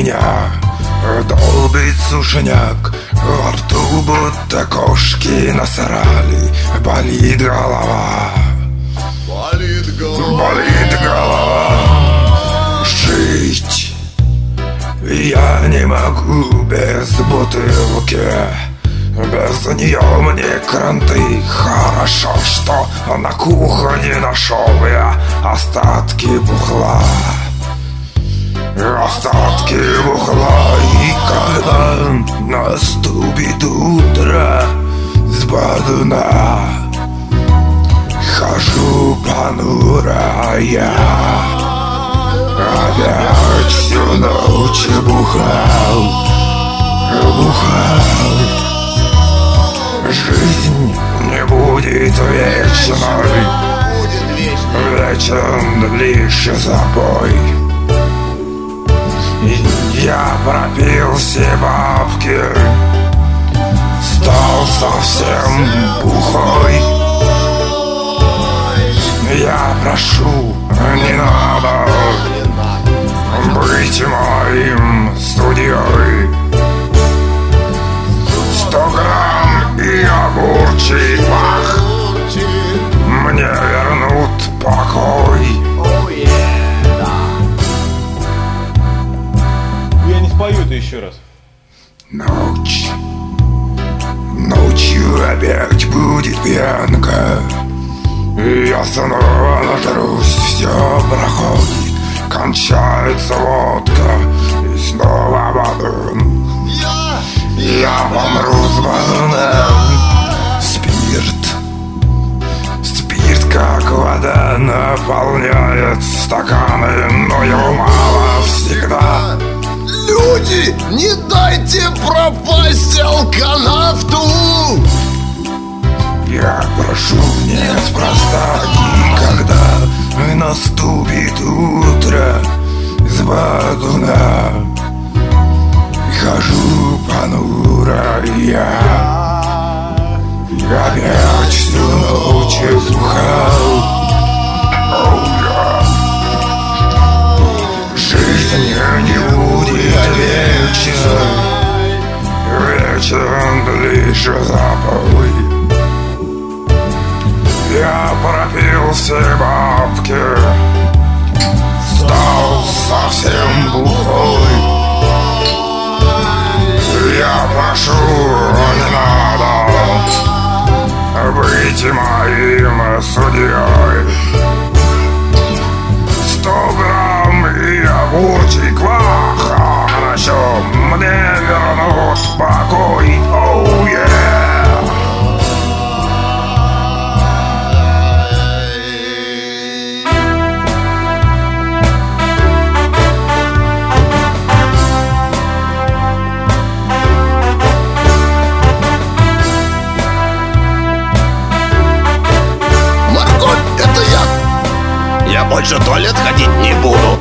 меня долбит сушняк, во рту будто кошки насрали. Болит голова, болит голова. Жить я не могу без бутылки, без нее мне кранты. Хорошо, что на кухне нашел я остатки бухла. Остатки бухла. И когда наступит утро с бодуна, хожу понуро я. Опять всю ночь бухал, бухал. Жизнь не будет вечной, вечен лишь забой. Я пропил все бабки, стал совсем бухой. Я прошу, не надо быть моим судьей. 100 грамм и огурчик, бах, мне вернут покой. Я не спою это еще раз. Ночь, ночью опять будет пьянка. И я снова нажрусь, все проходит, кончается водка, и снова бадун. Я помру с бадуном. Спирт как вода наполняет стаканы, но его мало всегда. Люди, не дайте пропасть алканавту! Я прошу неспроста, и когда наступит утро с бодуна, хожу понуро я. Опять всю ночь бухал. Жизнь не будет вечной, вечен лишь запой. Я пропил все бабки, стал совсем бухой. Я прошу, не надо быть моим судьей. 100 грамм и огурчик, вах, а на чем мне вернут покой. Oh, yeah. Марго, это я. Я больше в туалет ходить не буду.